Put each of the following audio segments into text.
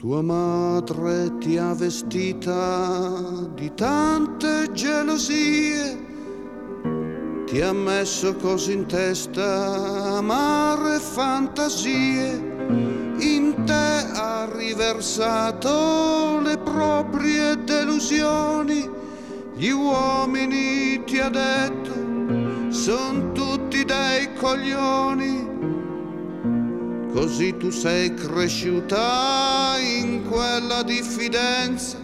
Tua madre ti ha vestita di tante gelosie, ti ha messo così in testa amare fantasie, in te ha riversato le proprie delusioni, gli uomini ti ha detto son tutti dei coglioni. Così tu sei cresciuta in quella diffidenza,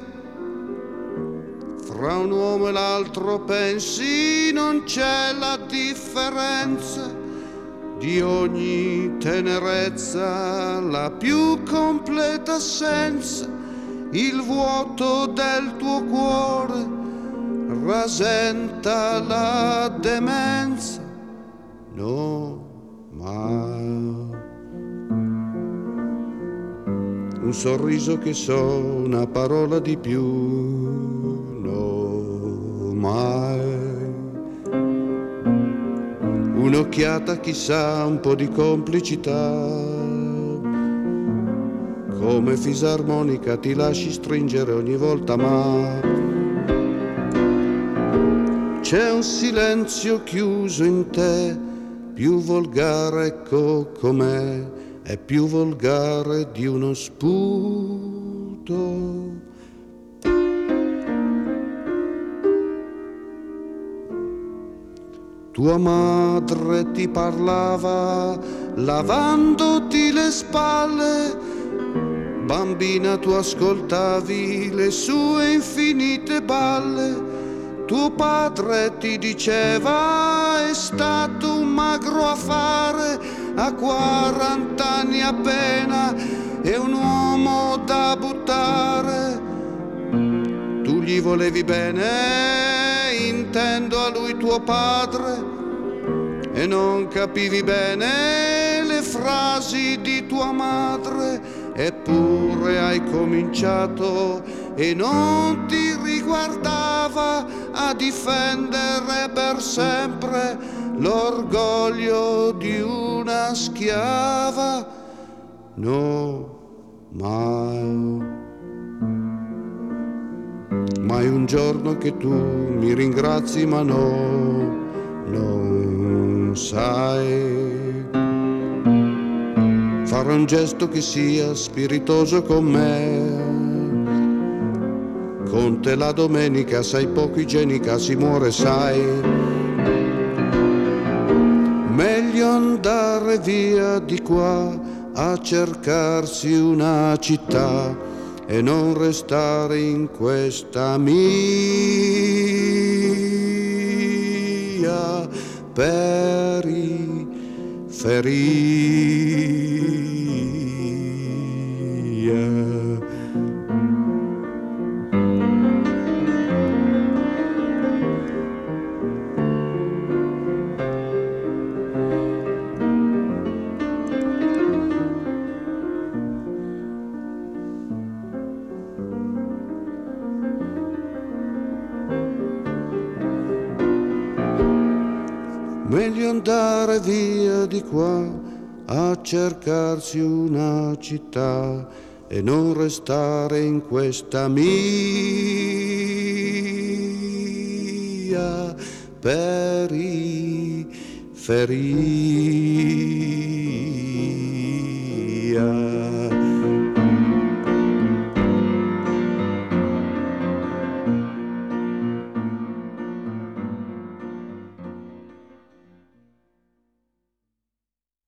fra un uomo e l'altro pensi non c'è la differenza, di ogni tenerezza la più completa assenza, il vuoto del tuo cuore rasenta la demenza. No, mai. Un sorriso che so, una parola di più, no mai. Un'occhiata chissà, un po' di complicità, come fisarmonica ti lasci stringere ogni volta, ma c'è un silenzio chiuso in te, più volgare, ecco com'è, è più volgare di uno sputo. Tua madre ti parlava lavandoti le spalle, bambina tu ascoltavi le sue infinite balle. Tuo padre ti diceva è stato un magro affare, a 40 anni appena è un uomo da buttare. Tu gli volevi bene, intendo a lui tuo padre, e non capivi bene le frasi di tua madre, eppure hai cominciato e non ti riguardava a difendere per sempre l'orgoglio di una schiava. No, mai. Mai un giorno che tu mi ringrazi, ma no, non sai fare un gesto che sia spiritoso con me. Con te la domenica sei poco igienica, si muore, sai. Meglio andare via di qua a cercarsi una città e non restare in questa mia periferia. Meglio andare via di qua a cercarsi una città e non restare in questa mia periferia.